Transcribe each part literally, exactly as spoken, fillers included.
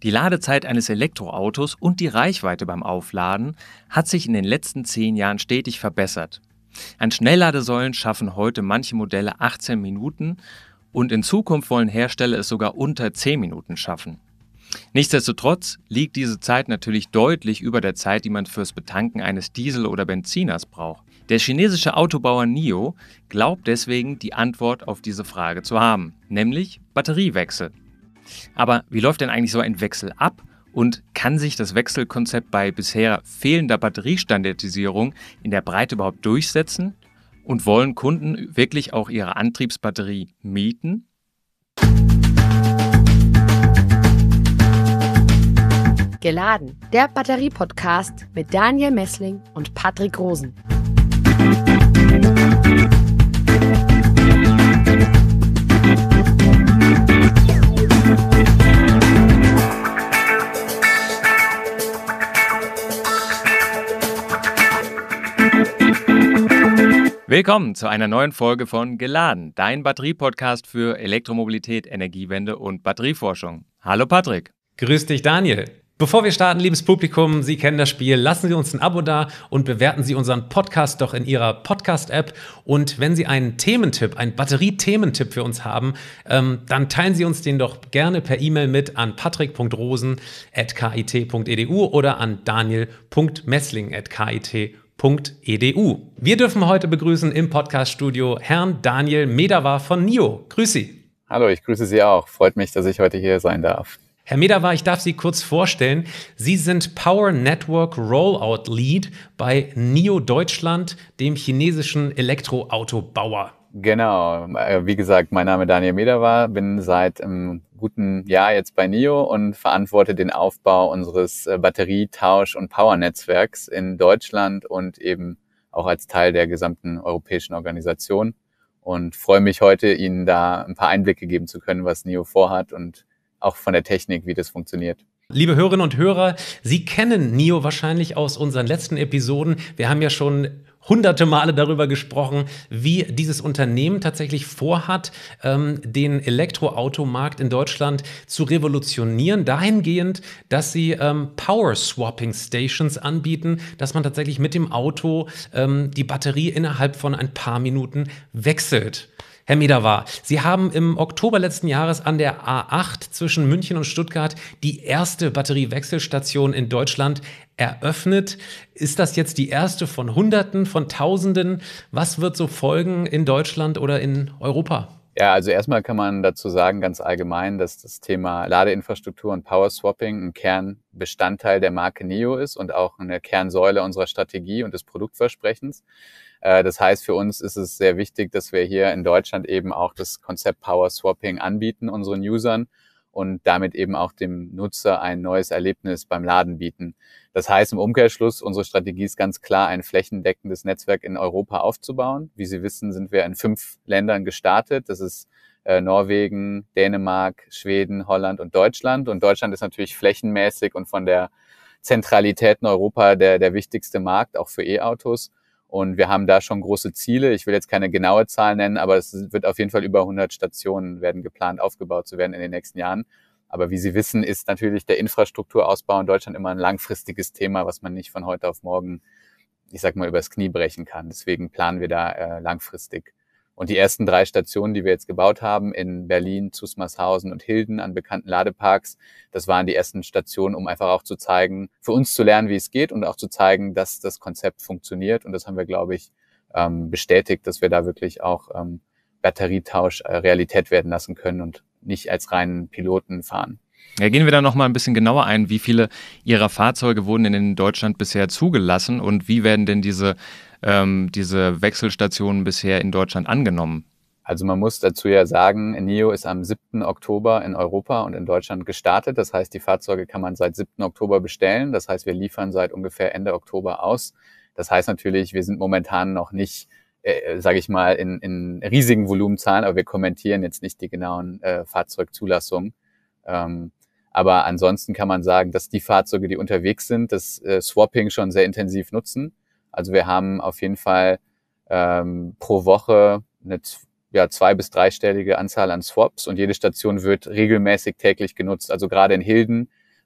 Die Ladezeit eines Elektroautos und die Reichweite beim Aufladen hat sich in den letzten zehn Jahren stetig verbessert. An Schnellladesäulen schaffen heute manche Modelle achtzehn Minuten und in Zukunft wollen Hersteller es sogar unter zehn Minuten schaffen. Nichtsdestotrotz liegt diese Zeit natürlich deutlich über der Zeit, die man fürs Betanken eines Diesel- oder Benziners braucht. Der chinesische Autobauer NIO glaubt deswegen, die Antwort auf diese Frage zu haben, nämlich Batteriewechsel. Aber wie läuft denn eigentlich so ein Wechsel ab und kann sich das Wechselkonzept bei bisher fehlender Batteriestandardisierung in der Breite überhaupt durchsetzen? Und wollen Kunden wirklich auch ihre Antriebsbatterie mieten? Geladen, der Batterie-Podcast mit Daniel Messling und Patrick Rosen. Willkommen zu einer neuen Folge von Geladen, dein Batterie-Podcast für Elektromobilität, Energiewende und Batterieforschung. Hallo Patrick. Grüß dich Daniel. Bevor wir starten, liebes Publikum, Sie kennen das Spiel, lassen Sie uns ein Abo da und bewerten Sie unseren Podcast doch in Ihrer Podcast-App. Und wenn Sie einen Thementipp, einen Batterie-Thementipp für uns haben, ähm, dann teilen Sie uns den doch gerne per E-Mail mit an patrick punkt rosen at kit punkt e d u oder an daniel punkt messling at kit punkt e d u. Wir dürfen heute begrüßen im Podcast-Studio Herrn Daniel Medawar von NIO. Grüß Sie. Hallo, ich grüße Sie auch. Freut mich, dass ich heute hier sein darf. Herr Medawar, ich darf Sie kurz vorstellen. Sie sind Power Network Rollout Lead bei NIO Deutschland, dem chinesischen Elektroautobauer. Genau, wie gesagt, mein Name ist Daniel Medawar, bin seit einem guten Jahr jetzt bei NIO und verantworte den Aufbau unseres Batterietausch- und Power-Netzwerks in Deutschland und eben auch als Teil der gesamten europäischen Organisation und freue mich heute, Ihnen da ein paar Einblicke geben zu können, was NIO vorhat und auch von der Technik, wie das funktioniert. Liebe Hörerinnen und Hörer, Sie kennen NIO wahrscheinlich aus unseren letzten Episoden. Wir haben ja schon hunderte Male darüber gesprochen, wie dieses Unternehmen tatsächlich vorhat, ähm, den Elektroautomarkt in Deutschland zu revolutionieren, dahingehend, dass sie ähm, Power-Swapping-Stations anbieten, dass man tatsächlich mit dem Auto ähm, die Batterie innerhalb von ein paar Minuten wechselt. Herr Medawar, Sie haben im Oktober letzten Jahres an der A acht zwischen München und Stuttgart die erste Batteriewechselstation in Deutschland eröffnet. Ist das jetzt die erste von Hunderten, von Tausenden? Was wird so folgen in Deutschland oder in Europa? Ja, also erstmal kann man dazu sagen, ganz allgemein, dass das Thema Ladeinfrastruktur und Power Swapping ein Kernbestandteil der Marke NIO ist und auch eine Kernsäule unserer Strategie und des Produktversprechens. Das heißt, für uns ist es sehr wichtig, dass wir hier in Deutschland eben auch das Konzept Power Swapping anbieten unseren Usern und damit eben auch dem Nutzer ein neues Erlebnis beim Laden bieten. Das heißt im Umkehrschluss, unsere Strategie ist ganz klar, ein flächendeckendes Netzwerk in Europa aufzubauen. Wie Sie wissen, sind wir in fünf Ländern gestartet. Das ist äh, Norwegen, Dänemark, Schweden, Holland und Deutschland. Und Deutschland ist natürlich flächenmäßig und von der Zentralität in Europa der, der wichtigste Markt, auch für E-Autos. Und wir haben da schon große Ziele. Ich will jetzt keine genaue Zahl nennen, aber es wird auf jeden Fall über hundert Stationen werden geplant, aufgebaut zu werden in den nächsten Jahren. Aber wie Sie wissen, ist natürlich der Infrastrukturausbau in Deutschland immer ein langfristiges Thema, was man nicht von heute auf morgen, ich sag mal, übers Knie brechen kann. Deswegen planen wir da äh, langfristig. Und die ersten drei Stationen, die wir jetzt gebaut haben, in Berlin, Zusmarshausen und Hilden an bekannten Ladeparks, das waren die ersten Stationen, um einfach auch zu zeigen, für uns zu lernen, wie es geht und auch zu zeigen, dass das Konzept funktioniert. Und das haben wir, glaube ich, bestätigt, dass wir da wirklich auch Batterietausch Realität werden lassen können und nicht als reinen Piloten fahren. Ja, gehen wir da noch mal ein bisschen genauer ein. Wie viele Ihrer Fahrzeuge wurden denn in Deutschland bisher zugelassen und wie werden denn diese ähm, diese Wechselstationen bisher in Deutschland angenommen? Also man muss dazu ja sagen, NIO ist am siebten Oktober in Europa und in Deutschland gestartet. Das heißt, die Fahrzeuge kann man seit siebten Oktober bestellen. Das heißt, wir liefern seit ungefähr Ende Oktober aus. Das heißt natürlich, wir sind momentan noch nicht, äh, sage ich mal, in, in riesigen Volumenzahlen, aber wir kommentieren jetzt nicht die genauen äh, Fahrzeugzulassungen. Ähm, aber ansonsten kann man sagen, dass die Fahrzeuge, die unterwegs sind, das äh, Swapping schon sehr intensiv nutzen. Also wir haben auf jeden Fall ähm, pro Woche eine ja, zwei- bis dreistellige Anzahl an Swaps und jede Station wird regelmäßig täglich genutzt. Also gerade in Hilden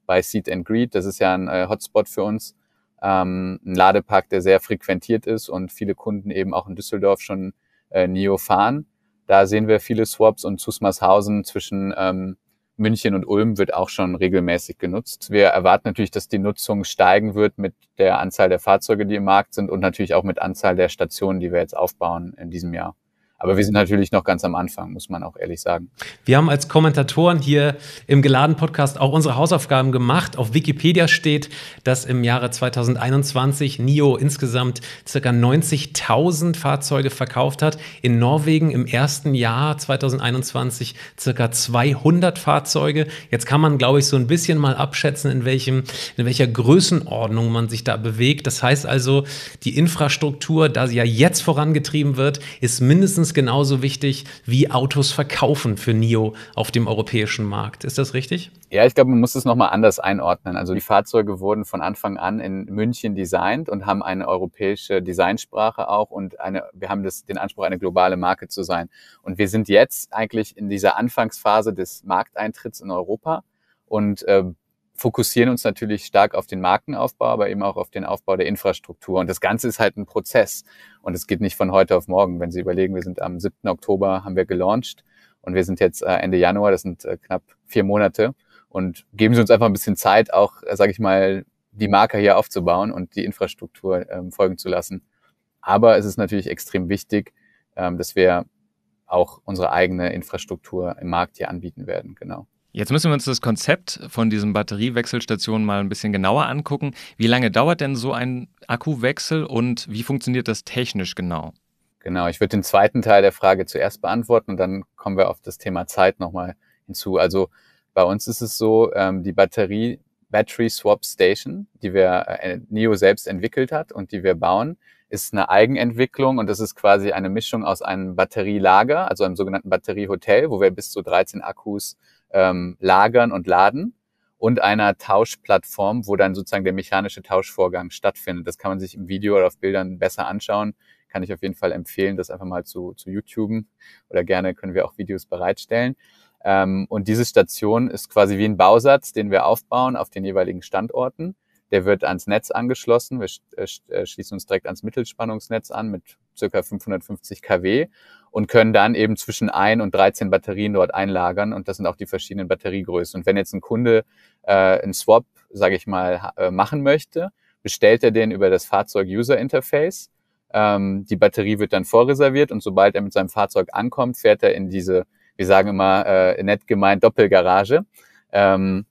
bei Seat and Greet. Das ist ja ein äh, Hotspot für uns. Ähm, ein Ladepark, der sehr frequentiert ist und viele Kunden eben auch in Düsseldorf schon äh, NIO fahren. Da sehen wir viele Swaps und Zusmarshausen zwischen ähm, München und Ulm wird auch schon regelmäßig genutzt. Wir erwarten natürlich, dass die Nutzung steigen wird mit der Anzahl der Fahrzeuge, die im Markt sind und natürlich auch mit Anzahl der Stationen, die wir jetzt aufbauen in diesem Jahr. Aber wir sind natürlich noch ganz am Anfang, muss man auch ehrlich sagen. Wir haben als Kommentatoren hier im Geladen-Podcast auch unsere Hausaufgaben gemacht. Auf Wikipedia steht, dass im Jahre zweitausendeinundzwanzig NIO insgesamt ca. neunzigtausend Fahrzeuge verkauft hat. In Norwegen im ersten Jahr zweitausendeinundzwanzig ca. zweihundert Fahrzeuge. Jetzt kann man, glaube ich, so ein bisschen mal abschätzen, in welchem, in welcher Größenordnung man sich da bewegt. Das heißt also, die Infrastruktur, da sie ja jetzt vorangetrieben wird, ist mindestens genauso wichtig wie Autos verkaufen für NIO auf dem europäischen Markt. Ist das richtig? Ja, ich glaube, man muss es nochmal anders einordnen. Also die Fahrzeuge wurden von Anfang an in München designt und haben eine europäische Designsprache auch und eine, wir haben das, den Anspruch, eine globale Marke zu sein. Und wir sind jetzt eigentlich in dieser Anfangsphase des Markteintritts in Europa und äh, fokussieren uns natürlich stark auf den Markenaufbau, aber eben auch auf den Aufbau der Infrastruktur. Und das Ganze ist halt ein Prozess. Und es geht nicht von heute auf morgen. Wenn Sie überlegen, wir sind am siebten Oktober, haben wir gelauncht und wir sind jetzt Ende Januar, das sind knapp vier Monate. Und geben Sie uns einfach ein bisschen Zeit, auch, sage ich mal, die Marke hier aufzubauen und die Infrastruktur ähm, folgen zu lassen. Aber es ist natürlich extrem wichtig, ähm, dass wir auch unsere eigene Infrastruktur im Markt hier anbieten werden. Genau. Jetzt müssen wir uns das Konzept von diesen Batteriewechselstationen mal ein bisschen genauer angucken. Wie lange dauert denn so ein Akkuwechsel und wie funktioniert das technisch genau? Genau, ich würde den zweiten Teil der Frage zuerst beantworten und dann kommen wir auf das Thema Zeit nochmal hinzu. Also bei uns ist es so, ähm, die Batterie Battery Swap Station, die wir äh, NIO selbst entwickelt hat und die wir bauen, ist eine Eigenentwicklung und das ist quasi eine Mischung aus einem Batterielager, also einem sogenannten Batteriehotel, wo wir bis zu dreizehn Akkus ähm, lagern und laden und einer Tauschplattform, wo dann sozusagen der mechanische Tauschvorgang stattfindet. Das kann man sich im Video oder auf Bildern besser anschauen. Kann ich auf jeden Fall empfehlen, das einfach mal zu, zu YouTuben oder gerne können wir auch Videos bereitstellen. Ähm, und diese Station ist quasi wie ein Bausatz, den wir aufbauen auf den jeweiligen Standorten. Der wird ans Netz angeschlossen. Wir äh, schließen uns direkt ans Mittelspannungsnetz an mit ca. fünfhundertfünfzig Kilowatt und können dann eben zwischen ein und dreizehn Batterien dort einlagern. Und das sind auch die verschiedenen Batteriegrößen. Und wenn jetzt ein Kunde äh, einen Swap, sage ich mal, äh, machen möchte, bestellt er den über das Fahrzeug-User-Interface. Ähm, die Batterie wird dann vorreserviert und sobald er mit seinem Fahrzeug ankommt, fährt er in diese, wir sagen immer äh, nett gemeint, Doppelgarage. Ähm,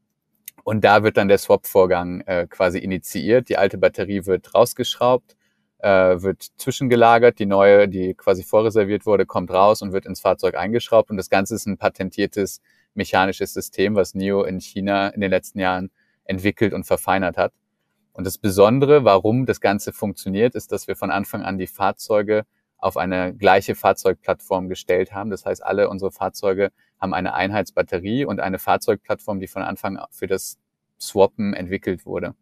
und da wird dann der Swap-Vorgang äh, quasi initiiert. Die alte Batterie wird rausgeschraubt, äh, wird zwischengelagert. Die neue, die quasi vorreserviert wurde, kommt raus und wird ins Fahrzeug eingeschraubt. Und das Ganze ist ein patentiertes mechanisches System, was NIO in China in den letzten Jahren entwickelt und verfeinert hat. Und das Besondere, warum das Ganze funktioniert, ist, dass wir von Anfang an die Fahrzeuge auf eine gleiche Fahrzeugplattform gestellt haben. Das heißt, alle unsere Fahrzeuge haben eine Einheitsbatterie und eine Fahrzeugplattform, die von Anfang an für das Swappen entwickelt wurde.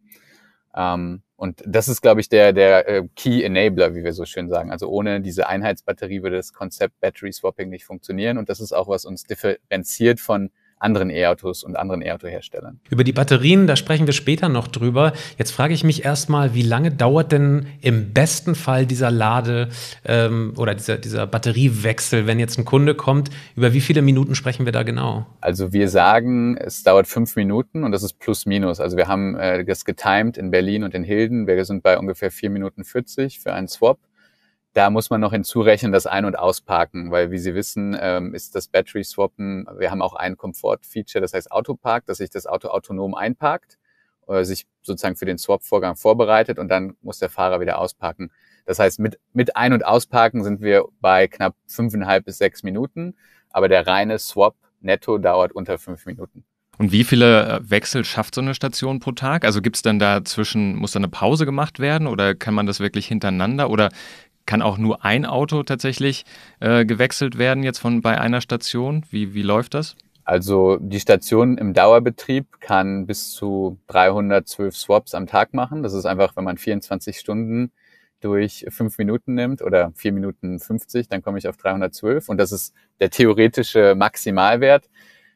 Ähm, und das ist, glaube ich, der, der äh, Key Enabler, wie wir so schön sagen. Also ohne diese Einheitsbatterie würde das Konzept Battery Swapping nicht funktionieren. Und das ist auch, was uns differenziert von anderen E-Autos und anderen E-Auto-Herstellern. Über die Batterien, da sprechen wir später noch drüber. Jetzt frage ich mich erstmal, wie lange dauert denn im besten Fall dieser Lade- ähm, oder dieser, dieser Batteriewechsel, wenn jetzt ein Kunde kommt? Über wie viele Minuten sprechen wir da genau? Also wir sagen, es dauert fünf Minuten und das ist plus minus. Also wir haben äh, das getimed in Berlin und in Hilden. Wir sind bei ungefähr vier Minuten vierzig für einen Swap. Da muss man noch hinzurechnen, das Ein- und Ausparken, weil wie Sie wissen, ähm, ist das Battery Swappen, wir haben auch ein Komfort-Feature, das heißt Autopark, dass sich das Auto autonom einparkt, äh, sich sozusagen für den Swap-Vorgang vorbereitet und dann muss der Fahrer wieder ausparken. Das heißt, mit, mit Ein- und Ausparken sind wir bei knapp fünfeinhalb bis sechs Minuten, aber der reine Swap netto dauert unter fünf Minuten. Und wie viele Wechsel schafft so eine Station pro Tag? Also gibt es dann dazwischen, muss da eine Pause gemacht werden oder kann man das wirklich hintereinander oder kann auch nur ein Auto tatsächlich äh, gewechselt werden jetzt von bei einer Station? Wie, wie läuft das? Also die Station im Dauerbetrieb kann bis zu dreihundertzwölf Swaps am Tag machen. Das ist einfach, wenn man vierundzwanzig Stunden durch fünf Minuten nimmt oder vier Minuten fünfzig, dann komme ich auf dreihundertzwölf und das ist der theoretische Maximalwert.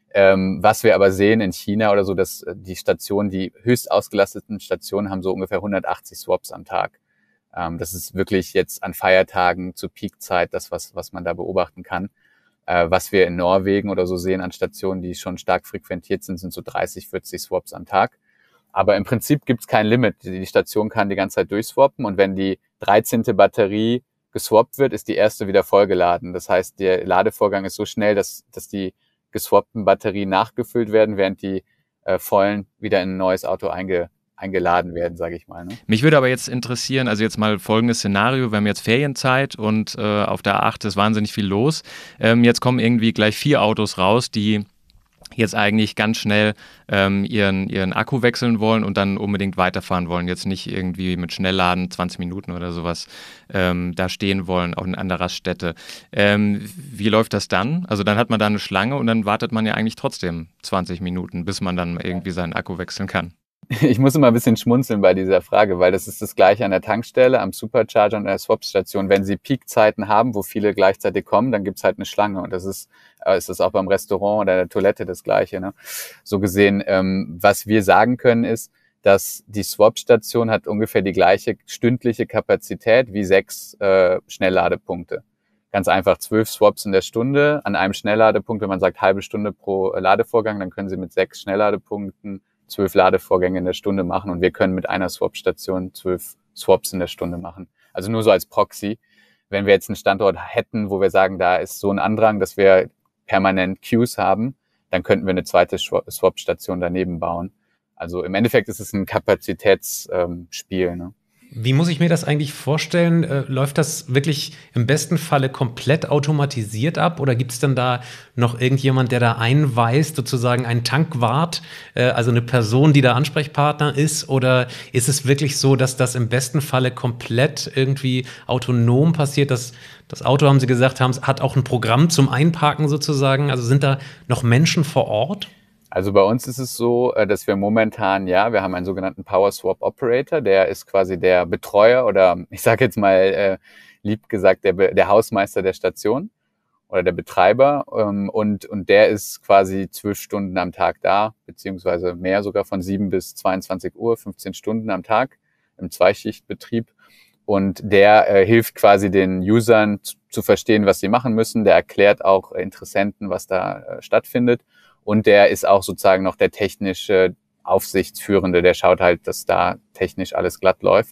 Ähm, was wir aber sehen in China oder so, dass die Stationen, die höchst ausgelasteten Stationen haben so ungefähr hundertachtzig Swaps am Tag. Ähm, das ist wirklich jetzt an Feiertagen zur Peakzeit das, was, was man da beobachten kann. Äh, was wir in Norwegen oder so sehen an Stationen, die schon stark frequentiert sind, sind so dreißig, vierzig Swaps am Tag. Aber im Prinzip gibt es kein Limit. Die Station kann die ganze Zeit durchswappen und wenn die dreizehnte Batterie geswappt wird, ist die erste wieder vollgeladen. Das heißt, der Ladevorgang ist so schnell, dass, dass die geswappten Batterien nachgefüllt werden, während die äh, vollen wieder in ein neues Auto einge, eingeladen werden, sage ich mal. Ne? Mich würde aber jetzt interessieren, also jetzt mal folgendes Szenario, wir haben jetzt Ferienzeit und äh, auf der A acht ist wahnsinnig viel los. Ähm, jetzt kommen irgendwie gleich vier Autos raus, die jetzt eigentlich ganz schnell ähm, ihren, ihren Akku wechseln wollen und dann unbedingt weiterfahren wollen. Jetzt nicht irgendwie mit Schnellladen zwanzig Minuten oder sowas ähm, da stehen wollen, auch in einer Raststätte. Ähm, wie läuft das dann? Also dann hat man da eine Schlange und dann wartet man ja eigentlich trotzdem zwanzig Minuten, bis man dann irgendwie seinen Akku wechseln kann. Ich muss immer ein bisschen schmunzeln bei dieser Frage, weil das ist das Gleiche an der Tankstelle, am Supercharger und an der Swapstation. Wenn Sie Peakzeiten haben, wo viele gleichzeitig kommen, dann gibt's halt eine Schlange. Und das ist, äh, ist das auch beim Restaurant oder der Toilette das Gleiche. Ne? So gesehen, ähm, was wir sagen können, ist, dass die Swapstation hat ungefähr die gleiche stündliche Kapazität wie sechs äh, Schnellladepunkte. Ganz einfach zwölf Swaps in der Stunde an einem Schnellladepunkt. Wenn man sagt halbe Stunde pro Ladevorgang, dann können Sie mit sechs Schnellladepunkten zwölf Ladevorgänge in der Stunde machen und wir können mit einer Swap-Station zwölf Swaps in der Stunde machen. Also nur so als Proxy. Wenn wir jetzt einen Standort hätten, wo wir sagen, da ist so ein Andrang, dass wir permanent Queues haben, dann könnten wir eine zweite Swap-Station daneben bauen. Also im Endeffekt ist es ein Kapazitätsspiel, ähm, ne? Wie muss ich mir das eigentlich vorstellen? Äh, läuft das wirklich im besten Falle komplett automatisiert ab oder gibt es dann da noch irgendjemand, der da einweist, sozusagen ein Tankwart, äh, also eine Person, die da Ansprechpartner ist? Oder ist es wirklich so, dass das im besten Falle komplett irgendwie autonom passiert? Das, das Auto, haben Sie gesagt, haben, hat auch ein Programm zum Einparken sozusagen. Also sind da noch Menschen vor Ort? Also bei uns ist es so, dass wir momentan, ja, wir haben einen sogenannten Power Swap Operator, der ist quasi der Betreuer oder ich sage jetzt mal äh, lieb gesagt der, der Hausmeister der Station oder der Betreiber ähm, und und der ist quasi zwölf Stunden am Tag da, beziehungsweise mehr sogar von sieben bis zweiundzwanzig Uhr, fünfzehn Stunden am Tag im Zweischichtbetrieb und der äh, hilft quasi den Usern zu, zu verstehen, was sie machen müssen, der erklärt auch Interessenten, was da äh, stattfindet. Und der ist auch sozusagen noch der technische Aufsichtsführende, der schaut halt, dass da technisch alles glatt läuft.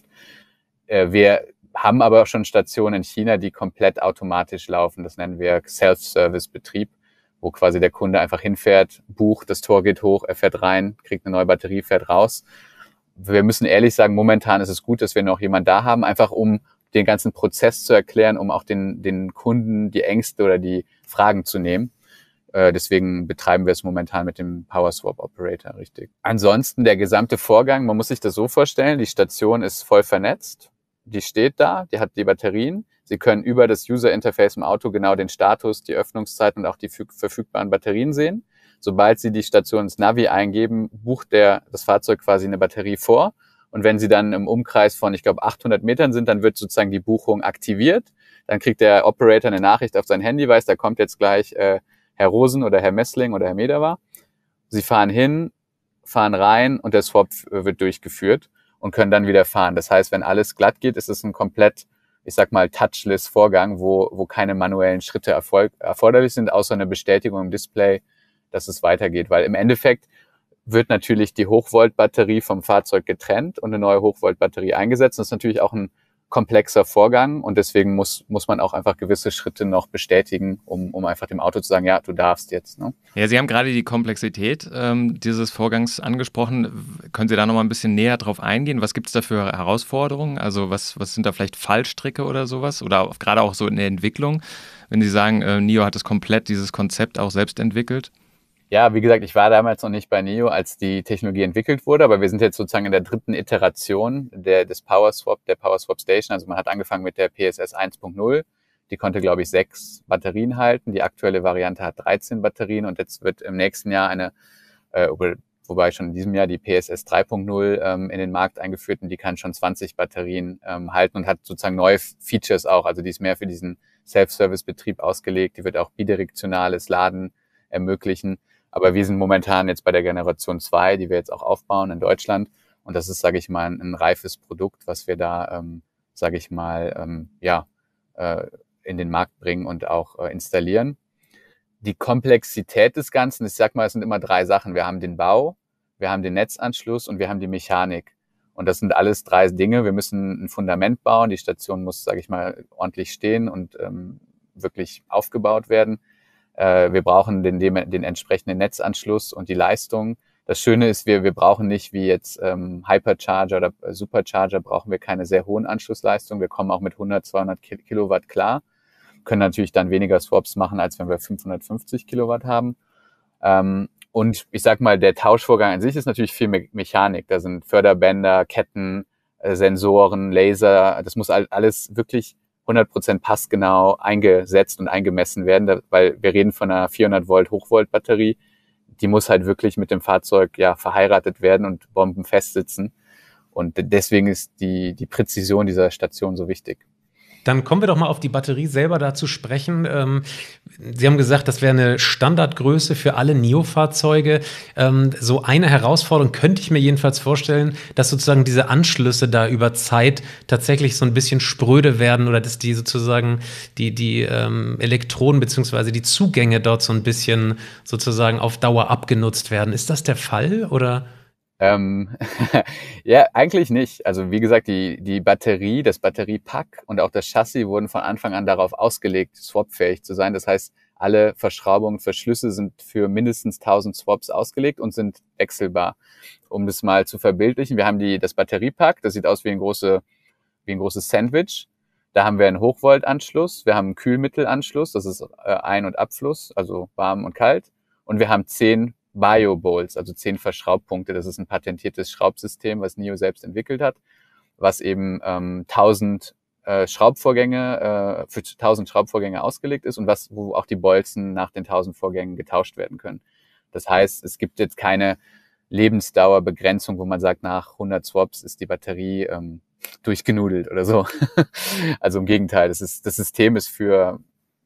Äh, wir haben aber auch schon Stationen in China, die komplett automatisch laufen. Das nennen wir Self-Service-Betrieb, wo quasi der Kunde einfach hinfährt, bucht, das Tor geht hoch, er fährt rein, kriegt eine neue Batterie, fährt raus. Wir müssen ehrlich sagen, momentan ist es gut, dass wir noch jemanden da haben, einfach um den ganzen Prozess zu erklären, um auch den, den Kunden die Ängste oder die Fragen zu nehmen. Deswegen betreiben wir es momentan mit dem Power Swap Operator, richtig. Ansonsten der gesamte Vorgang, man muss sich das so vorstellen, die Station ist voll vernetzt, die steht da, die hat die Batterien. Sie können über das User Interface im Auto genau den Status, die Öffnungszeit und auch die verfügbaren Batterien sehen. Sobald Sie die Station ins Navi eingeben, bucht der das Fahrzeug quasi eine Batterie vor. Und wenn Sie dann im Umkreis von, ich glaube, achthundert Metern sind, dann wird sozusagen die Buchung aktiviert. Dann kriegt der Operator eine Nachricht auf sein Handy, weiß, da kommt jetzt gleich äh, Herr Rosen oder Herr Messling oder Herr Medava. Sie fahren hin, fahren rein und der Swap wird durchgeführt und können dann wieder fahren. Das heißt, wenn alles glatt geht, ist es ein komplett, ich sag mal, touchless Vorgang, wo, wo keine manuellen Schritte erfolg, erforderlich sind, außer eine Bestätigung im Display, dass es weitergeht. Weil im Endeffekt wird natürlich die Hochvolt-Batterie vom Fahrzeug getrennt und eine neue Hochvolt-Batterie eingesetzt. Das ist natürlich auch ein komplexer Vorgang und deswegen muss muss man auch einfach gewisse Schritte noch bestätigen, um um einfach dem Auto zu sagen, ja, du darfst jetzt. Ne? Ja, Sie haben gerade die Komplexität ähm, dieses Vorgangs angesprochen. Können Sie da noch mal ein bisschen näher drauf eingehen? Was gibt es da für Herausforderungen? Also was was sind da vielleicht Fallstricke oder sowas? Oder auch, gerade auch so in der Entwicklung, wenn Sie sagen, äh, NIO hat es komplett dieses Konzept auch selbst entwickelt? Ja, wie gesagt, ich war damals noch nicht bei NIO, als die Technologie entwickelt wurde, aber wir sind jetzt sozusagen in der dritten Iteration der, des Power Swap, der Power Swap Station. Also man hat angefangen mit der P S S eins Punkt null. Die konnte, glaube ich, sechs Batterien halten. Die aktuelle Variante hat dreizehn Batterien und jetzt wird im nächsten Jahr eine, äh, wobei schon in diesem Jahr die P S S drei Punkt null ähm, in den Markt eingeführt und die kann schon zwanzig Batterien ähm, halten und hat sozusagen neue Features auch. Also die ist mehr für diesen Self-Service-Betrieb ausgelegt. Die wird auch bidirektionales Laden ermöglichen. Aber wir sind momentan jetzt bei der Generation zwei, die wir jetzt auch aufbauen in Deutschland. Und das ist, sage ich mal, ein, ein reifes Produkt, was wir da, ähm, sage ich mal, ähm, ja, äh, in den Markt bringen und auch äh, installieren. Die Komplexität des Ganzen, ich sag mal, es sind immer drei Sachen. Wir haben den Bau, wir haben den Netzanschluss und wir haben die Mechanik. Und das sind alles drei Dinge. Wir müssen ein Fundament bauen. Die Station muss, sage ich mal, ordentlich stehen und ähm, wirklich aufgebaut werden. Äh, wir brauchen den, den, den entsprechenden Netzanschluss und die Leistung. Das Schöne ist, wir, wir brauchen nicht wie jetzt ähm, Hypercharger oder Supercharger, brauchen wir keine sehr hohen Anschlussleistungen. Wir kommen auch mit hundert, zweihundert Kilowatt klar. Können natürlich dann weniger Swaps machen, als wenn wir fünfhundertfünfzig Kilowatt haben. Ähm, und ich sag mal, der Tauschvorgang an sich ist natürlich viel Me- Mechanik. Da sind Förderbänder, Ketten, äh, Sensoren, Laser. Das muss alles wirklich hundert Prozent passgenau eingesetzt und eingemessen werden, da, weil wir reden von einer vierhundert Volt Hochvolt-Batterie. Die muss halt wirklich mit dem Fahrzeug ja verheiratet werden und bombenfest sitzen. Und deswegen ist die, die Präzision dieser Station so wichtig. Dann kommen wir doch mal auf die Batterie selber da zu sprechen. Ähm, Sie haben gesagt, das wäre eine Standardgröße für alle N I O-Fahrzeuge. Ähm, so eine Herausforderung könnte ich mir jedenfalls vorstellen, dass sozusagen diese Anschlüsse da über Zeit tatsächlich so ein bisschen spröde werden oder dass die sozusagen die, die ähm, Elektronen bzw. die Zugänge dort so ein bisschen sozusagen auf Dauer abgenutzt werden. Ist das der Fall oder? Ähm, ja, eigentlich nicht. Also wie gesagt, die, die Batterie, das Batteriepack und auch das Chassis wurden von Anfang an darauf ausgelegt, swapfähig zu sein. Das heißt, alle Verschraubungen, Verschlüsse sind für mindestens tausend Swaps ausgelegt und sind wechselbar. Um das mal zu verbildlichen, wir haben die, das Batteriepack, das sieht aus wie ein, große, wie ein großes Sandwich. Da haben wir einen Hochvoltanschluss, wir haben einen Kühlmittelanschluss, das ist äh, Ein- und Abfluss, also warm und kalt. Und wir haben zehn Bio-Bowls, also zehn Verschraubpunkte. Das ist ein patentiertes Schraubsystem, was N I O selbst entwickelt hat, was eben ähm, tausend äh, Schraubvorgänge, äh, für tausend Schraubvorgänge ausgelegt ist und was, wo auch die Bolzen nach den tausend Vorgängen getauscht werden können. Das heißt, es gibt jetzt keine Lebensdauerbegrenzung, wo man sagt, nach hundert Swaps ist die Batterie ähm, durchgenudelt oder so. Also im Gegenteil, das, ist, das System ist für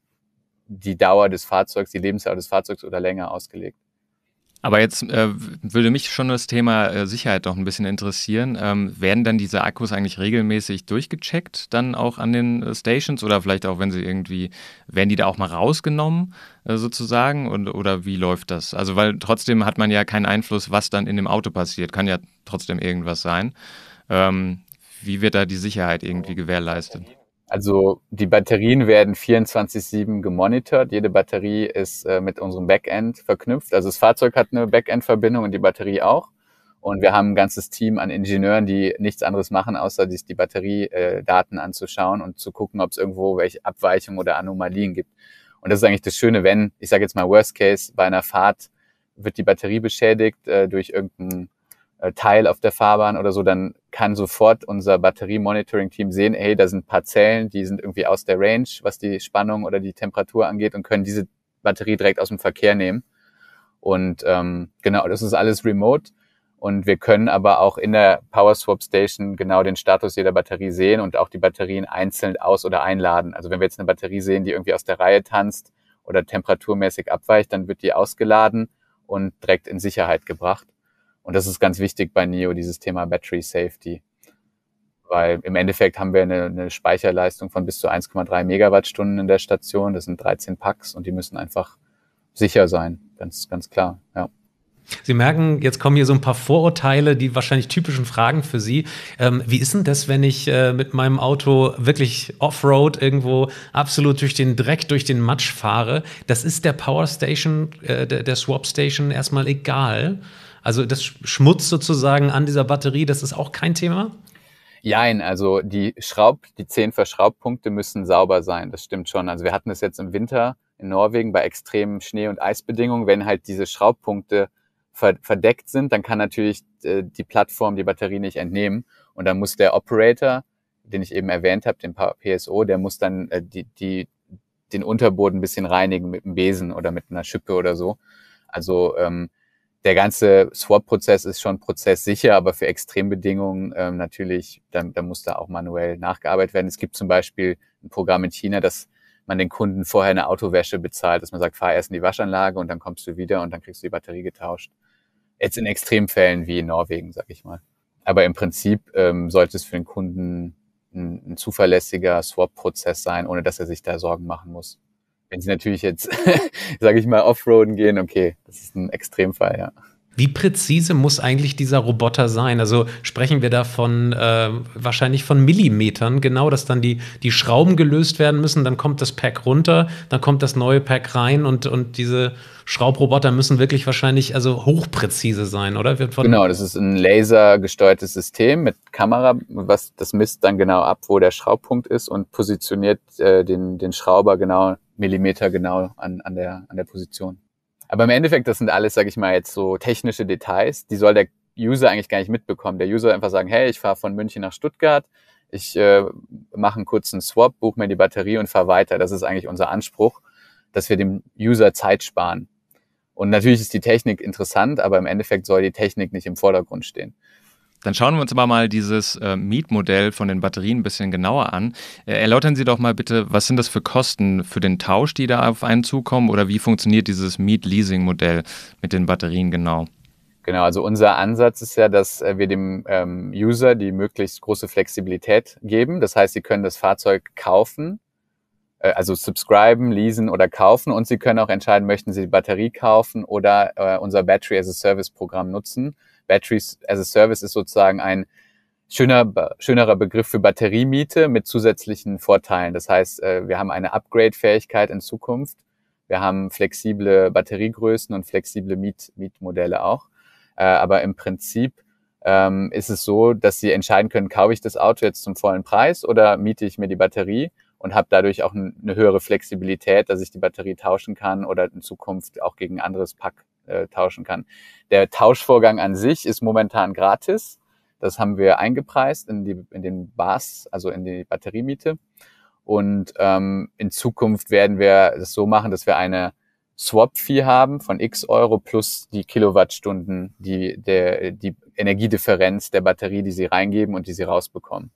die Dauer des Fahrzeugs, die Lebensdauer des Fahrzeugs oder länger ausgelegt. Aber jetzt äh, würde mich schon das Thema äh, Sicherheit noch ein bisschen interessieren. Ähm, werden dann diese Akkus eigentlich regelmäßig durchgecheckt, dann auch an den äh, Stations oder vielleicht auch, wenn sie irgendwie, werden die da auch mal rausgenommen äh, sozusagen und, oder wie läuft das? Also weil trotzdem hat man ja keinen Einfluss, was dann in dem Auto passiert. Kann ja trotzdem irgendwas sein. Ähm, wie wird da die Sicherheit irgendwie gewährleistet? Also die Batterien werden vierundzwanzig sieben gemonitort. Jede Batterie ist äh, mit unserem Backend verknüpft. Also das Fahrzeug hat eine Backend-Verbindung und die Batterie auch. Und wir haben ein ganzes Team an Ingenieuren, die nichts anderes machen, außer sich die Batteriedaten äh, anzuschauen und zu gucken, ob es irgendwo welche Abweichungen oder Anomalien gibt. Und das ist eigentlich das Schöne, wenn, ich sage jetzt mal Worst Case, bei einer Fahrt wird die Batterie beschädigt äh, durch irgendein Teil auf der Fahrbahn oder so, dann kann sofort unser Batterie-Monitoring-Team sehen, hey, da sind ein paar Zellen, die sind irgendwie aus der Range, was die Spannung oder die Temperatur angeht und können diese Batterie direkt aus dem Verkehr nehmen. Und ähm, genau, das ist alles remote. Und wir können aber auch in der Power Swap Station genau den Status jeder Batterie sehen und auch die Batterien einzeln aus- oder einladen. Also wenn wir jetzt eine Batterie sehen, die irgendwie aus der Reihe tanzt oder temperaturmäßig abweicht, dann wird die ausgeladen und direkt in Sicherheit gebracht. Und das ist ganz wichtig bei N I O, dieses Thema Battery Safety. Weil im Endeffekt haben wir eine, eine Speicherleistung von bis zu eins Komma drei Megawattstunden in der Station. Das sind dreizehn Packs und die müssen einfach sicher sein. Ganz, ganz klar, ja. Sie merken, jetzt kommen hier so ein paar Vorurteile, die wahrscheinlich typischen Fragen für Sie. Ähm, wie ist denn das, wenn ich äh, mit meinem Auto wirklich Offroad irgendwo absolut durch den Dreck, durch den Matsch fahre? Das ist der Power Station, äh, der, der Swap Station erstmal egal. Also das Schmutz sozusagen an dieser Batterie, das ist auch kein Thema? Jein, also die Schraub, die zehn Verschraubpunkte müssen sauber sein, das stimmt schon. Also wir hatten es jetzt im Winter in Norwegen bei extremen Schnee- und Eisbedingungen. Wenn halt diese Schraubpunkte verdeckt sind, dann kann natürlich äh, die Plattform die Batterie nicht entnehmen. Und dann muss der Operator, den ich eben erwähnt habe, den P S O, der muss dann äh, die, die, den Unterboden ein bisschen reinigen mit einem Besen oder mit einer Schippe oder so. Also ähm, der ganze Swap-Prozess ist schon prozesssicher, aber für Extrembedingungen ähm, natürlich, da, da muss da auch manuell nachgearbeitet werden. Es gibt zum Beispiel ein Programm in China, das man den Kunden vorher eine Autowäsche bezahlt, dass man sagt, fahr erst in die Waschanlage und dann kommst du wieder und dann kriegst du die Batterie getauscht. Jetzt in Extremfällen wie in Norwegen, sag ich mal. Aber im Prinzip ähm, sollte es für den Kunden ein, ein zuverlässiger Swap-Prozess sein, ohne dass er sich da Sorgen machen muss. Wenn Sie natürlich jetzt, sage ich mal, Offroaden gehen, okay, das ist ein Extremfall, ja. Wie präzise muss eigentlich dieser Roboter sein? Also sprechen wir da von äh, wahrscheinlich von Millimetern, genau, dass dann die, die Schrauben gelöst werden müssen, dann kommt das Pack runter, dann kommt das neue Pack rein und, und diese Schraubriroboter müssen wirklich wahrscheinlich also hochpräzise sein, oder? Wird von Genau, das ist ein lasergesteuertes System mit Kamera, was das misst dann genau ab, wo der Schraubpunkt ist und positioniert äh, den, den Schrauber genau, Millimeter genau an, an, der, an der Position. Aber im Endeffekt, das sind alles, sage ich mal, jetzt so technische Details, die soll der User eigentlich gar nicht mitbekommen. Der User einfach sagen, hey, ich fahre von München nach Stuttgart, ich äh, mache einen kurzen Swap, buche mir die Batterie und fahre weiter. Das ist eigentlich unser Anspruch, dass wir dem User Zeit sparen. Und natürlich ist die Technik interessant, aber im Endeffekt soll die Technik nicht im Vordergrund stehen. Dann schauen wir uns aber mal dieses äh, Mietmodell von den Batterien ein bisschen genauer an. Äh, erläutern Sie doch mal bitte, was sind das für Kosten für den Tausch, die da auf einen zukommen, oder wie funktioniert dieses Miet-Leasing-Modell mit den Batterien genau? Genau, also unser Ansatz ist ja, dass wir dem ähm, User die möglichst große Flexibilität geben. Das heißt, Sie können das Fahrzeug kaufen, äh, also subscriben, leasen oder kaufen, und Sie können auch entscheiden, möchten Sie die Batterie kaufen oder äh, unser Battery as a Service Programm nutzen. Batteries as a Service ist sozusagen ein schöner, schönerer Begriff für Batteriemiete mit zusätzlichen Vorteilen. Das heißt, wir haben eine Upgrade-Fähigkeit in Zukunft. Wir haben flexible Batteriegrößen und flexible Miet, Mietmodelle auch. Aber im Prinzip ähm, ist es so, dass Sie entscheiden können, kaufe ich das Auto jetzt zum vollen Preis oder miete ich mir die Batterie, und habe dadurch auch eine höhere Flexibilität, dass ich die Batterie tauschen kann oder in Zukunft auch gegen ein anderes Pack äh, tauschen kann. Der Tauschvorgang an sich ist momentan gratis. Das haben wir eingepreist in die in den B A S, also in die Batteriemiete. Und ähm, in Zukunft werden wir das so machen, dass wir eine Swap-Fee haben von X Euro plus die Kilowattstunden, die der die Energiedifferenz der Batterie, die Sie reingeben und die Sie rausbekommen.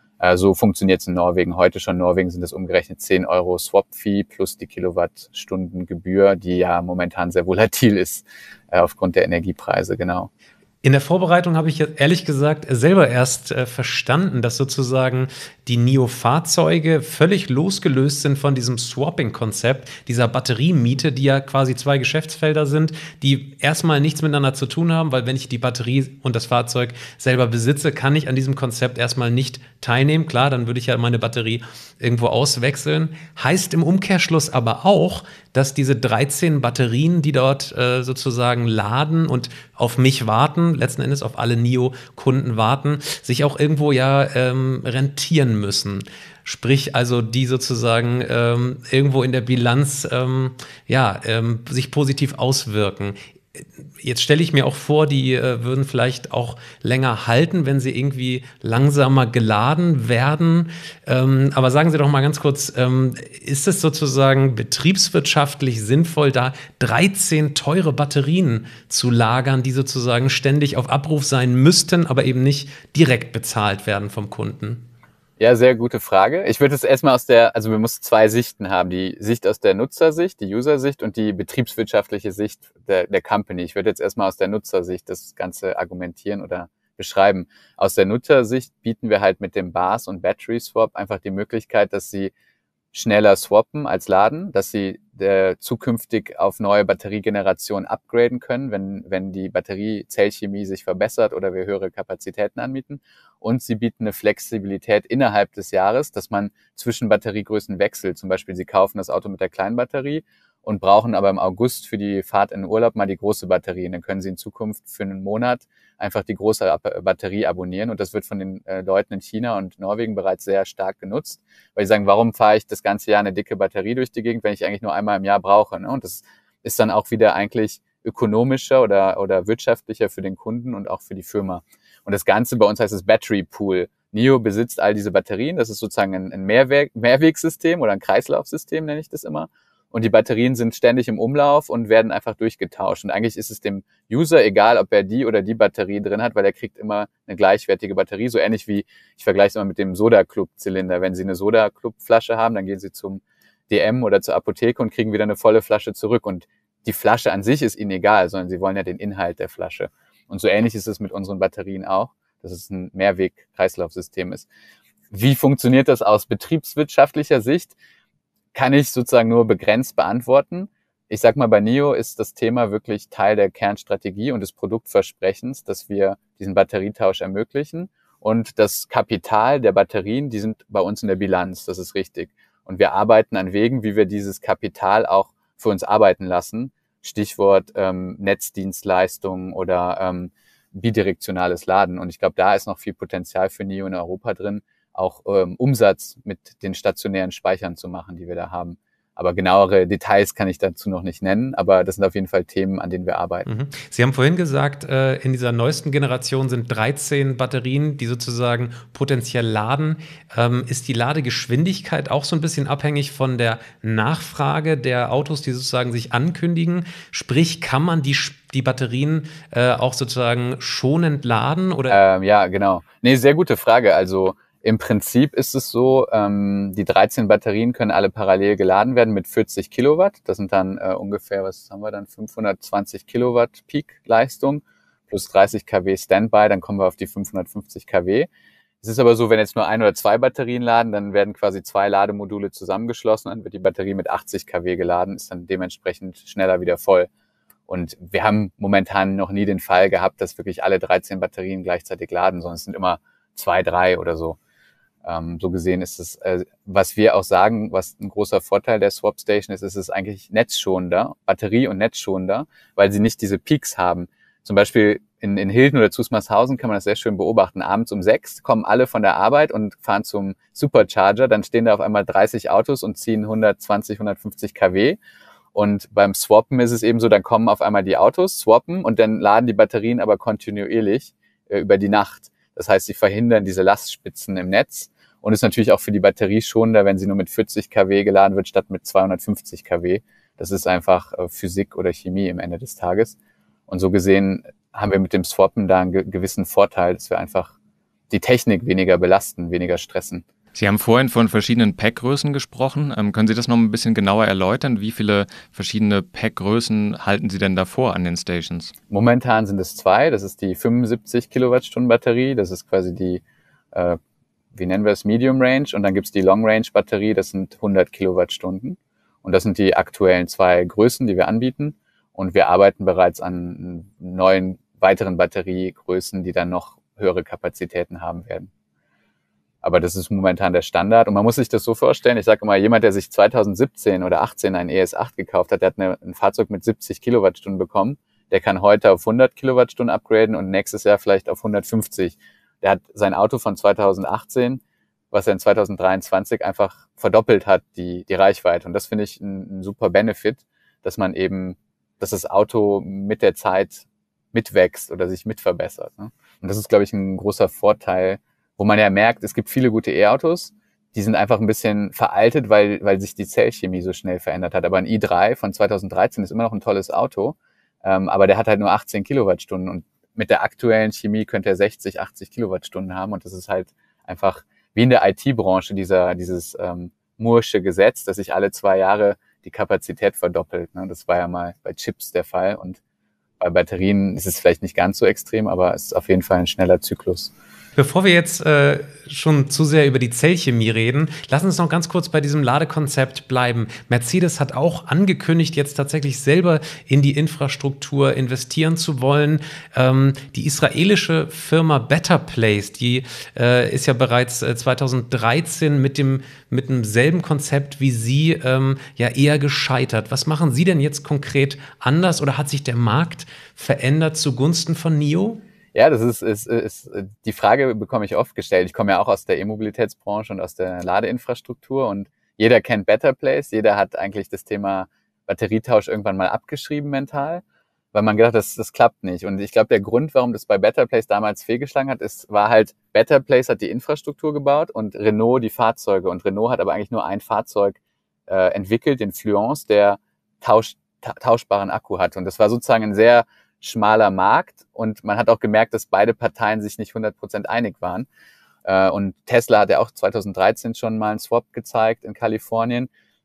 So funktioniert es in Norwegen heute schon. In Norwegen sind es umgerechnet zehn Euro Swap-Fee plus die Kilowattstundengebühr, die ja momentan sehr volatil ist äh, aufgrund der Energiepreise, genau. In der Vorbereitung habe ich jetzt ehrlich gesagt selber erst äh, verstanden, dass sozusagen die NIO-Fahrzeuge völlig losgelöst sind von diesem Swapping-Konzept, dieser Batteriemiete, die ja quasi zwei Geschäftsfelder sind, die erstmal nichts miteinander zu tun haben, weil wenn ich die Batterie und das Fahrzeug selber besitze, kann ich an diesem Konzept erstmal nicht teilnehmen. Klar, dann würde ich ja meine Batterie irgendwo auswechseln. Heißt im Umkehrschluss aber auch, dass diese dreizehn Batterien, die dort äh, sozusagen laden und auf mich warten, letzten Endes auf alle NIO-Kunden warten, sich auch irgendwo ja ähm, rentieren müssen. Sprich also, die sozusagen ähm, irgendwo in der Bilanz ähm, ja, ähm, sich positiv auswirken. Jetzt stelle ich mir auch vor, die äh, würden vielleicht auch länger halten, wenn sie irgendwie langsamer geladen werden. Ähm, aber sagen Sie doch mal ganz kurz, ähm, ist es sozusagen betriebswirtschaftlich sinnvoll, da dreizehn teure Batterien zu lagern, die sozusagen ständig auf Abruf sein müssten, aber eben nicht direkt bezahlt werden vom Kunden? Ja, sehr gute Frage. Ich würde es erstmal aus der, also wir müssen zwei Sichten haben. Die Sicht aus der Nutzersicht, die User-Sicht und die betriebswirtschaftliche Sicht der, der Company. Ich würde jetzt erstmal aus der Nutzersicht das Ganze argumentieren oder beschreiben. Aus der Nutzersicht bieten wir halt mit dem B A S und Battery Swap einfach die Möglichkeit, dass Sie schneller swappen als laden, dass Sie äh, zukünftig auf neue Batteriegenerationen upgraden können, wenn, wenn die Batteriezellchemie sich verbessert oder wir höhere Kapazitäten anbieten. Und sie bieten eine Flexibilität innerhalb des Jahres, dass man zwischen Batteriegrößen wechselt. Zum Beispiel, Sie kaufen das Auto mit der kleinen Batterie und brauchen aber im August für die Fahrt in den Urlaub mal die große Batterie. Und dann können Sie in Zukunft für einen Monat einfach die große Batterie abonnieren. Und das wird von den äh, Leuten in China und Norwegen bereits sehr stark genutzt, weil sie sagen, warum fahre ich das ganze Jahr eine dicke Batterie durch die Gegend, wenn ich eigentlich nur einmal im Jahr brauche, ne? Und das ist dann auch wieder eigentlich ökonomischer oder, oder wirtschaftlicher für den Kunden und auch für die Firma. Und das Ganze bei uns heißt es Battery Pool. NIO besitzt all diese Batterien. Das ist sozusagen ein, ein Mehrweg, Mehrwegsystem oder ein Kreislaufsystem, nenne ich das immer. Und die Batterien sind ständig im Umlauf und werden einfach durchgetauscht. Und eigentlich ist es dem User egal, ob er die oder die Batterie drin hat, weil er kriegt immer eine gleichwertige Batterie. So ähnlich wie, ich vergleiche es immer mit dem Soda-Club-Zylinder. Wenn Sie eine Soda-Club-Flasche haben, dann gehen Sie zum D M oder zur Apotheke und kriegen wieder eine volle Flasche zurück. Und die Flasche an sich ist ihnen egal, sondern sie wollen ja den Inhalt der Flasche. Und so ähnlich ist es mit unseren Batterien auch, dass es ein Mehrweg-Kreislaufsystem ist. Wie funktioniert das aus betriebswirtschaftlicher Sicht? Kann ich sozusagen nur begrenzt beantworten. Ich sag mal, bei NIO ist das Thema wirklich Teil der Kernstrategie und des Produktversprechens, dass wir diesen Batterietausch ermöglichen. Und das Kapital der Batterien, die sind bei uns in der Bilanz, das ist richtig. Und wir arbeiten an Wegen, wie wir dieses Kapital auch für uns arbeiten lassen. Stichwort ähm, Netzdienstleistungen oder ähm, bidirektionales Laden. Und ich glaube, da ist noch viel Potenzial für NIO in Europa drin, auch ähm, Umsatz mit den stationären Speichern zu machen, die wir da haben. Aber genauere Details kann ich dazu noch nicht nennen, aber das sind auf jeden Fall Themen, an denen wir arbeiten. Mhm. Sie haben vorhin gesagt, äh, in dieser neuesten Generation sind dreizehn Batterien, die sozusagen potenziell laden. Ähm, ist die Ladegeschwindigkeit auch so ein bisschen abhängig von der Nachfrage der Autos, die sozusagen sich ankündigen? Sprich, kann man die, die Batterien äh, auch sozusagen schonend laden? Oder? Ähm, ja, genau. Nee, sehr gute Frage. Also im Prinzip ist es so, ähm, die dreizehn Batterien können alle parallel geladen werden mit vierzig Kilowatt. Das sind dann äh, ungefähr, was haben wir dann, fünfhundertzwanzig Kilowatt Peak-Leistung plus dreißig Kilowatt Standby, dann kommen wir auf die fünfhundertfünfzig Kilowatt. Es ist aber so, wenn jetzt nur ein oder zwei Batterien laden, dann werden quasi zwei Lademodule zusammengeschlossen, dann wird die Batterie mit achtzig Kilowatt geladen, ist dann dementsprechend schneller wieder voll. Und wir haben momentan noch nie den Fall gehabt, dass wirklich alle dreizehn Batterien gleichzeitig laden, sondern es sind immer zwei, drei oder so. Ähm, so gesehen ist es, äh, was wir auch sagen, was ein großer Vorteil der SwapStation ist, ist es eigentlich netzschonender, Batterie- und netzschonender, weil sie nicht diese Peaks haben. Zum Beispiel in, in Hilden oder Zusmarshausen kann man das sehr schön beobachten. Abends um sechs kommen alle von der Arbeit und fahren zum Supercharger, dann stehen da auf einmal dreißig Autos und ziehen hundertzwanzig, hundertfünfzig Kilowatt. Und beim Swappen ist es eben so, dann kommen auf einmal die Autos, swappen und dann laden die Batterien aber kontinuierlich äh, über die Nacht. Das heißt, sie verhindern diese Lastspitzen im Netz und ist natürlich auch für die Batterie schonender, wenn sie nur mit vierzig Kilowatt geladen wird, statt mit zweihundertfünfzig Kilowatt. Das ist einfach äh, Physik oder Chemie am Ende des Tages. Und so gesehen haben wir mit dem Swappen da einen ge- gewissen Vorteil, dass wir einfach die Technik weniger belasten, weniger stressen. Sie haben vorhin von verschiedenen Packgrößen gesprochen. Ähm, können Sie das noch ein bisschen genauer erläutern? Wie viele verschiedene Packgrößen halten Sie denn davor an den Stations? Momentan sind es zwei. Das ist die fünfundsiebzig Kilowattstunden Batterie. Das ist quasi die, äh, wie nennen wir es, Medium Range. Und dann gibt's die Long Range Batterie. Das sind hundert Kilowattstunden. Und das sind die aktuellen zwei Größen, die wir anbieten. Und wir arbeiten bereits an neuen weiteren Batteriegrößen, die dann noch höhere Kapazitäten haben werden. Aber das ist momentan der Standard. Und man muss sich das so vorstellen, ich sage immer, jemand, der sich zweitausendsiebzehn oder achtzehn ein E S acht gekauft hat, der hat eine, ein Fahrzeug mit siebzig Kilowattstunden bekommen. Der kann heute auf hundert Kilowattstunden upgraden und nächstes Jahr vielleicht auf hundertfünfzig. Der hat sein Auto von zweitausendachtzehn, was er in zweitausenddreiundzwanzig einfach verdoppelt hat, die, die Reichweite. Und das finde ich ein, ein super Benefit, dass man eben, dass das Auto mit der Zeit mitwächst oder sich mitverbessert. Ne? Und das ist, glaube ich, ein großer Vorteil, wo man ja merkt, es gibt viele gute E-Autos, die sind einfach ein bisschen veraltet, weil weil sich die Zellchemie so schnell verändert hat. Aber ein i drei von zweitausenddreizehn ist immer noch ein tolles Auto, ähm, aber der hat halt nur achtzehn Kilowattstunden und mit der aktuellen Chemie könnte er sechzig, achtzig Kilowattstunden haben und das ist halt einfach wie in der I T-Branche dieser dieses ähm, Moore'sche Gesetz, dass sich alle zwei Jahre die Kapazität verdoppelt. Ne? Das war ja mal bei Chips der Fall und bei Batterien ist es vielleicht nicht ganz so extrem, aber es ist auf jeden Fall ein schneller Zyklus. Bevor wir jetzt äh, schon zu sehr über die Zellchemie reden, lass uns noch ganz kurz bei diesem Ladekonzept bleiben. Mercedes hat auch angekündigt, jetzt tatsächlich selber in die Infrastruktur investieren zu wollen. Ähm, die israelische Firma Better Place, die äh, ist ja bereits äh, zweitausenddreizehn mit dem mit demselben Konzept wie Sie ähm, ja eher gescheitert. Was machen Sie denn jetzt konkret anders oder hat sich der Markt verändert zugunsten von NIO? Ja, das ist, ist, ist, die Frage bekomme ich oft gestellt. Ich komme ja auch aus der E-Mobilitätsbranche und aus der Ladeinfrastruktur und jeder kennt Better Place, jeder hat eigentlich das Thema Batterietausch irgendwann mal abgeschrieben mental, weil man gedacht hat, das, das klappt nicht. Und ich glaube, der Grund, warum das bei Better Place damals fehlgeschlagen hat, ist, war halt, Better Place hat die Infrastruktur gebaut und Renault die Fahrzeuge. Und Renault hat aber eigentlich nur ein Fahrzeug äh, entwickelt, den Fluence, der tausch, ta- tauschbaren Akku hat. Und das war sozusagen ein sehr schmaler Markt und man hat auch gemerkt, dass beide Parteien sich nicht hundert Prozent einig waren. Und Tesla hat ja auch zweitausenddreizehn schon mal einen Swap gezeigt in Kalifornien.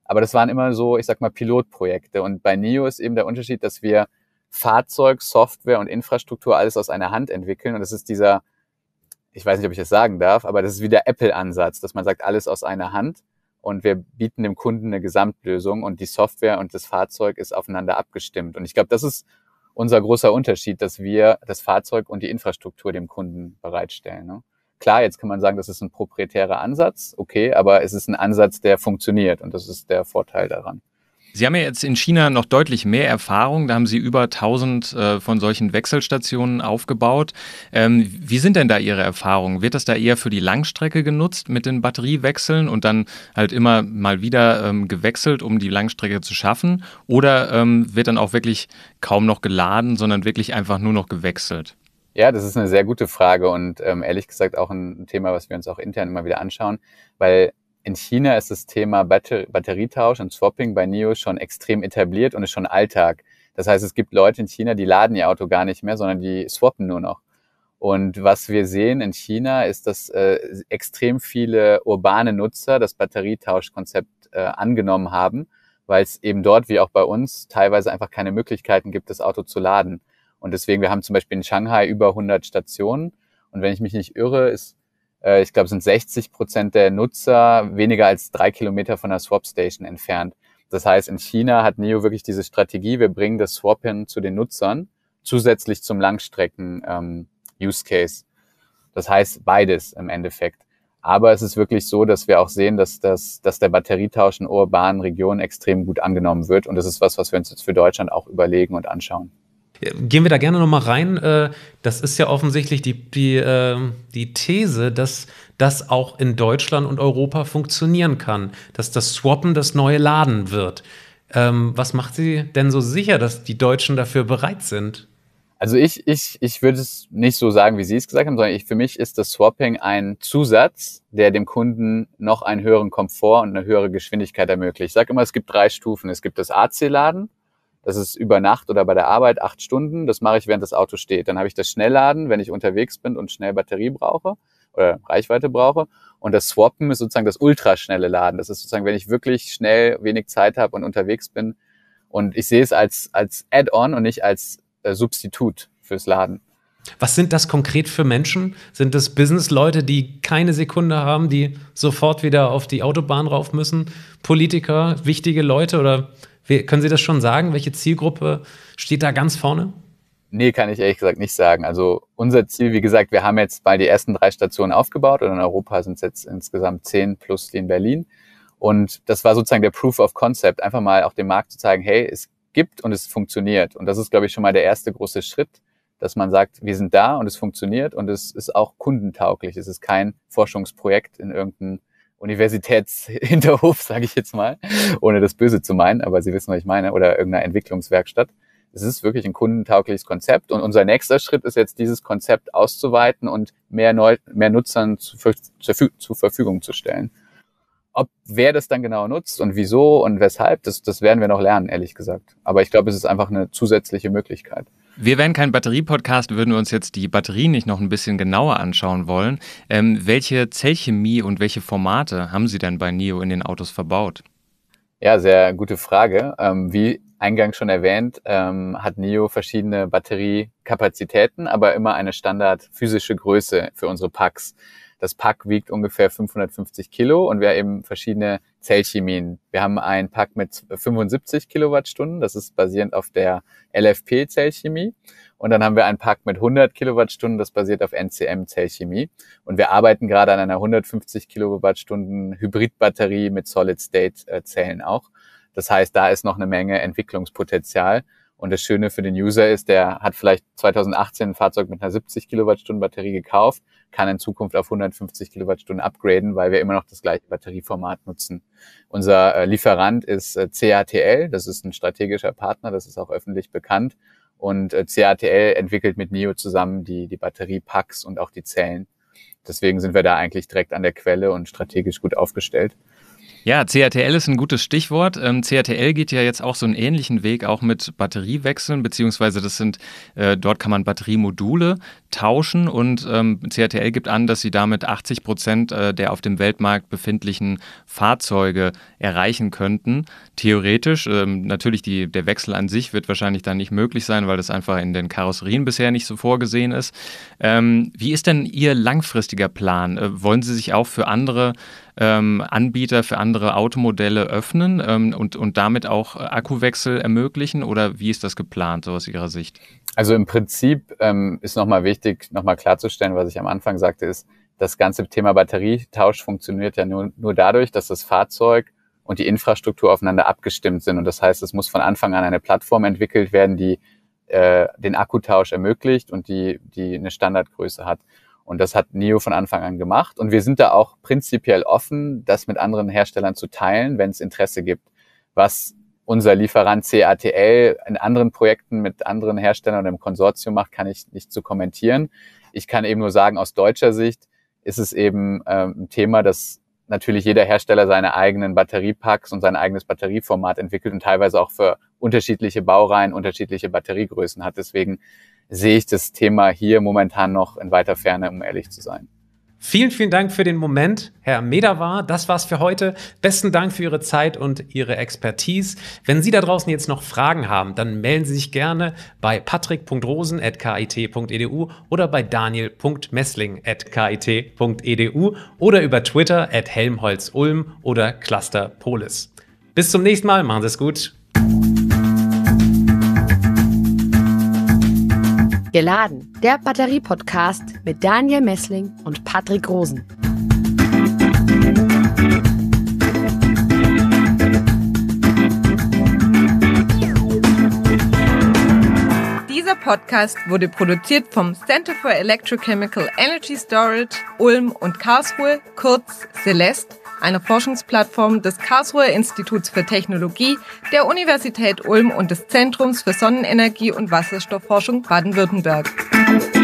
Aber das waren immer so, ich sag mal, Pilotprojekte. Und bei NIO ist eben der Unterschied, dass wir Fahrzeug, Software und Infrastruktur alles aus einer Hand entwickeln. Und das ist dieser, ich weiß nicht, ob ich das sagen darf, aber das ist wie der Apple-Ansatz, dass man sagt, alles aus einer Hand. Und wir bieten dem Kunden eine Gesamtlösung und die Software und das Fahrzeug ist aufeinander abgestimmt. Und ich glaube, das ist unser großer Unterschied, dass wir das Fahrzeug und die Infrastruktur dem Kunden bereitstellen. Ne? Klar, jetzt kann man sagen, das ist ein proprietärer Ansatz, okay, aber es ist ein Ansatz, der funktioniert und das ist der Vorteil daran. Sie haben ja jetzt in China noch deutlich mehr Erfahrung. Da haben Sie über tausend äh, von solchen Wechselstationen aufgebaut. Ähm, wie sind denn da Ihre Erfahrungen? Wird das da eher für die Langstrecke genutzt mit den Batteriewechseln und dann halt immer mal wieder ähm, gewechselt, um die Langstrecke zu schaffen? Oder ähm, wird dann auch wirklich kaum noch geladen, sondern wirklich einfach nur noch gewechselt? Ja, das ist eine sehr gute Frage und ähm, ehrlich gesagt auch ein Thema, was wir uns auch intern immer wieder anschauen, weil in China ist das Thema Batter- Batterietausch und Swapping bei NIO schon extrem etabliert und ist schon Alltag. Das heißt, es gibt Leute in China, die laden ihr Auto gar nicht mehr, sondern die swappen nur noch. Und was wir sehen in China ist, dass äh, extrem viele urbane Nutzer das Batterietauschkonzept äh, angenommen haben, weil es eben dort, wie auch bei uns, teilweise einfach keine Möglichkeiten gibt, das Auto zu laden. Und deswegen, wir haben zum Beispiel in Shanghai über hundert Stationen. Und wenn ich mich nicht irre, ist ich glaube, es sind sechzig Prozent der Nutzer weniger als drei Kilometer von der Swap-Station entfernt. Das heißt, in China hat NIO wirklich diese Strategie, wir bringen das Swappen zu den Nutzern, zusätzlich zum Langstrecken-Use-Case. Ähm, das heißt, beides im Endeffekt. Aber es ist wirklich so, dass wir auch sehen, dass, das, dass der Batterietausch in urbanen Regionen extrem gut angenommen wird. Und das ist was, was wir uns jetzt für Deutschland auch überlegen und anschauen. Gehen wir da gerne nochmal rein. Das ist ja offensichtlich die, die, die These, dass das auch in Deutschland und Europa funktionieren kann, dass das Swappen das neue Laden wird. Was macht Sie denn so sicher, dass die Deutschen dafür bereit sind? Also ich, ich, ich würde es nicht so sagen, wie Sie es gesagt haben, sondern ich, für mich ist das Swapping ein Zusatz, der dem Kunden noch einen höheren Komfort und eine höhere Geschwindigkeit ermöglicht. Ich sage immer, es gibt drei Stufen. Es gibt das A C-Laden. Das ist über Nacht oder bei der Arbeit acht Stunden. Das mache ich, während das Auto steht. Dann habe ich das Schnellladen, wenn ich unterwegs bin und schnell Batterie brauche oder Reichweite brauche. Und das Swappen ist sozusagen das ultraschnelle Laden. Das ist sozusagen, wenn ich wirklich schnell wenig Zeit habe und unterwegs bin. Und ich sehe es als als Add-on und nicht als äh, Substitut fürs Laden. Was sind das konkret für Menschen? Sind das Business-Leute, die keine Sekunde haben, die sofort wieder auf die Autobahn rauf müssen? Politiker, wichtige Leute oder können Sie das schon sagen? Welche Zielgruppe steht da ganz vorne? Nee, kann ich ehrlich gesagt nicht sagen. Also unser Ziel, wie gesagt, wir haben jetzt mal die ersten drei Stationen aufgebaut und in Europa sind es jetzt insgesamt zehn plus die in Berlin. Und das war sozusagen der Proof of Concept, einfach mal auch dem Markt zu zeigen, hey, es gibt und es funktioniert. Und das ist, glaube ich, schon mal der erste große Schritt, dass man sagt, wir sind da und es funktioniert und es ist auch kundentauglich. Es ist kein Forschungsprojekt in irgendeinem Universitätshinterhof, sage ich jetzt mal, ohne das Böse zu meinen, aber Sie wissen, was ich meine, oder irgendeiner Entwicklungswerkstatt. Es ist wirklich ein kundentaugliches Konzept und unser nächster Schritt ist jetzt, dieses Konzept auszuweiten und mehr, Neu- mehr Nutzern zu, zu, zur Verfügung zu stellen. Ob wer das dann genau nutzt und wieso und weshalb, das, das werden wir noch lernen, ehrlich gesagt. Aber ich glaube, es ist einfach eine zusätzliche Möglichkeit. Wir wären kein Batterie-Podcast, würden wir uns jetzt die Batterien nicht noch ein bisschen genauer anschauen wollen. Ähm, welche Zellchemie und welche Formate haben Sie denn bei NIO in den Autos verbaut? Ja, sehr gute Frage. Ähm, wie eingangs schon erwähnt, ähm, hat NIO verschiedene Batteriekapazitäten, aber immer eine Standard physische Größe für unsere Packs. Das Pack wiegt ungefähr fünfhundertfünfzig Kilo und wir haben eben verschiedene Zellchemien. Wir haben ein Pack mit fünfundsiebzig Kilowattstunden, das ist basierend auf der L F P-Zellchemie. Und dann haben wir ein Pack mit hundert Kilowattstunden, das basiert auf N C M-Zellchemie. Und wir arbeiten gerade an einer hundertfünfzig Kilowattstunden Hybridbatterie mit Solid-State-Zellen auch. Das heißt, da ist noch eine Menge Entwicklungspotenzial. Und das Schöne für den User ist, der hat vielleicht zweitausendachtzehn ein Fahrzeug mit einer siebzig Kilowattstunden Batterie gekauft, kann in Zukunft auf hundertfünfzig Kilowattstunden upgraden, weil wir immer noch das gleiche Batterieformat nutzen. Unser äh, Lieferant ist äh, C A T L, das ist ein strategischer Partner, das ist auch öffentlich bekannt. Und äh, C A T L entwickelt mit NIO zusammen die, die Batteriepacks und auch die Zellen. Deswegen sind wir da eigentlich direkt an der Quelle und strategisch gut aufgestellt. Ja, C A T L ist ein gutes Stichwort. Ähm, C A T L geht ja jetzt auch so einen ähnlichen Weg, auch mit Batteriewechseln, beziehungsweise das sind, äh, dort kann man Batteriemodule tauschen und ähm, C A T L gibt an, dass sie damit achtzig Prozent äh, der auf dem Weltmarkt befindlichen Fahrzeuge erreichen könnten. Theoretisch, ähm, natürlich die, der Wechsel an sich wird wahrscheinlich dann nicht möglich sein, weil das einfach in den Karosserien bisher nicht so vorgesehen ist. Ähm, wie ist denn Ihr langfristiger Plan? Äh, wollen Sie sich auch für andere Ähm, Anbieter für andere Automodelle öffnen ähm, und, und damit auch Akkuwechsel ermöglichen oder wie ist das geplant, so aus Ihrer Sicht? Also im Prinzip ähm, ist nochmal wichtig, nochmal klarzustellen, was ich am Anfang sagte, ist, das ganze Thema Batterietausch funktioniert ja nur, nur dadurch, dass das Fahrzeug und die Infrastruktur aufeinander abgestimmt sind. Und das heißt, es muss von Anfang an eine Plattform entwickelt werden, die äh, den Akkutausch ermöglicht und die, die eine Standardgröße hat. Und das hat NIO von Anfang an gemacht. Und wir sind da auch prinzipiell offen, das mit anderen Herstellern zu teilen, wenn es Interesse gibt. Was unser Lieferant C A T L in anderen Projekten mit anderen Herstellern oder im Konsortium macht, kann ich nicht zu kommentieren. Ich kann eben nur sagen, aus deutscher Sicht ist es eben ähm, ein Thema, dass natürlich jeder Hersteller seine eigenen Batteriepacks und sein eigenes Batterieformat entwickelt und teilweise auch für unterschiedliche Baureihen unterschiedliche Batteriegrößen hat. Deswegen sehe ich das Thema hier momentan noch in weiter Ferne, um ehrlich zu sein. Vielen, vielen Dank für den Moment, Herr Medawar. Das war's für heute. Besten Dank für Ihre Zeit und Ihre Expertise. Wenn Sie da draußen jetzt noch Fragen haben, dann melden Sie sich gerne bei patrick punkt rosen at k i t punkt e d u oder bei daniel punkt messling at k i t punkt e d u oder über Twitter at helmholtz-ulm oder clusterpolis. Bis zum nächsten Mal. Machen Sie es gut. Geladen, der Batterie-Podcast mit Daniel Messling und Patrick Rosen. Dieser Podcast wurde produziert vom Center for Electrochemical Energy Storage Ulm und Karlsruhe, kurz CELEST, einer Forschungsplattform des Karlsruher Instituts für Technologie, der Universität Ulm und des Zentrums für Sonnenenergie und Wasserstoffforschung Baden-Württemberg.